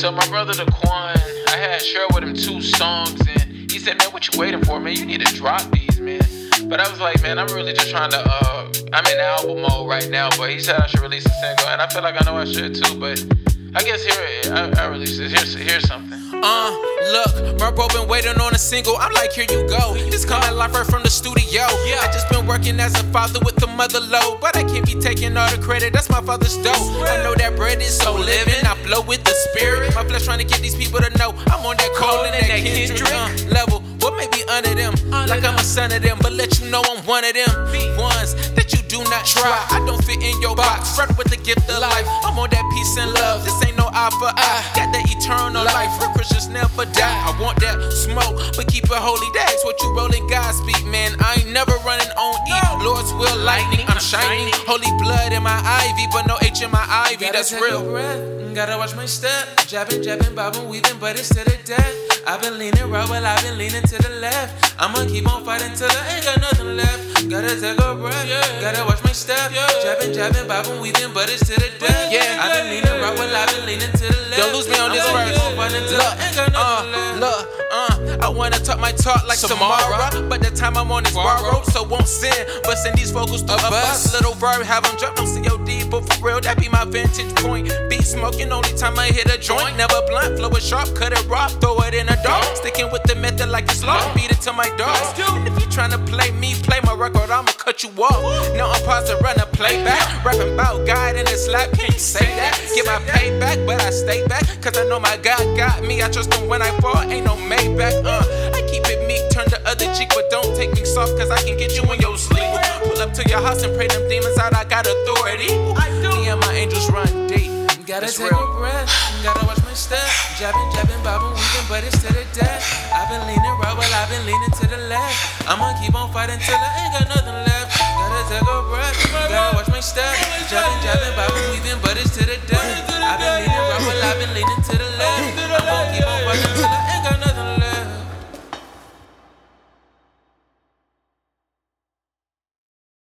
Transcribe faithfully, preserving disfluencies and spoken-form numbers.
So my brother Daquan, I had shared with him two songs, and he said, man, what you waiting for, man? You need to drop these, man. But I was like, man, I'm really just trying to, uh, I'm in album mode right now, but he said I should release a single, and I feel like I know I should too, but I guess here, I, I released it. Here's, here's something. Uh, look, Murbo been waiting on a single. I'm like, here you go. It's coming live right from the studio. Yeah, I just been working as a father with the mother low, but I can't be taking all the credit. That's my father's dough. I know that bread is so living. I flow with the spirit. My flesh trying to get these people to know I'm on that Cole and that Kendrick uh, level. What may be under them? Like I'm a son of them, but let you know I'm one of them. Ones that you do not try. I don't fit in your box. Front with the gift of life. I'm on that peace and love. This ain't no eye for eye. Got that eternal life. Real Christians never die. I want that smoke, but keep it holy. That's what you rolling God speak, man. I ain't never running on E. Lord's will lightning. I'm shining. Holy blood in my ivy, but no H in my ivy. That's real. Gotta watch my step. Jabbing, jabbing, bobbing, weaving, but it's to the death. I've been leaning right while I've been leaning to the left. I'ma keep on fighting till I ain't got nothing left. Gotta take a breath. Yeah. Gotta watch my step. Yeah. Jabbing, jabbing, bobbing, weaving, but it's to the death. Yeah. I've been leaning right while I've been leaning to the left. Don't lose me on this verse. Look, uh, look, uh, I wanna talk my talk like Samara, but the time I'm on is borrowed, so won't sin. But send these vocals to a bus. Little verb, have them drop, don't see your D, but for real, that be my vantage point. Beat smoking, only time I hit a joint. Never blunt, flow it sharp, cut it raw, throw it in a dark. Sticking with the method like it's law, beat it to my dogs. And if you tryna play me, play my record, I'ma cut you off. No, I'm pause to run a playback. Rapping about God in a slap, can't say that. Get my payback, but I stay back, cause I know my God got me. I trust him when I fall, ain't no Maybach. Uh, I keep it meek, turn the other cheek, but don't take me soft, cause I can get you in your sleep. Pull up to your house and pray them demons out, I got authority. Me and my angels run deep. Gotta it's take real. a breath, gotta watch my step. Jabbing, jabbing, bobbing, weaving, but it's to the death. I've been leaning right while I've been leaning to the left. I'ma keep on fighting till I ain't got nothing left. Gotta take a breath, gotta watch my step. Jabbing, jabbing, bobbing, weaving, but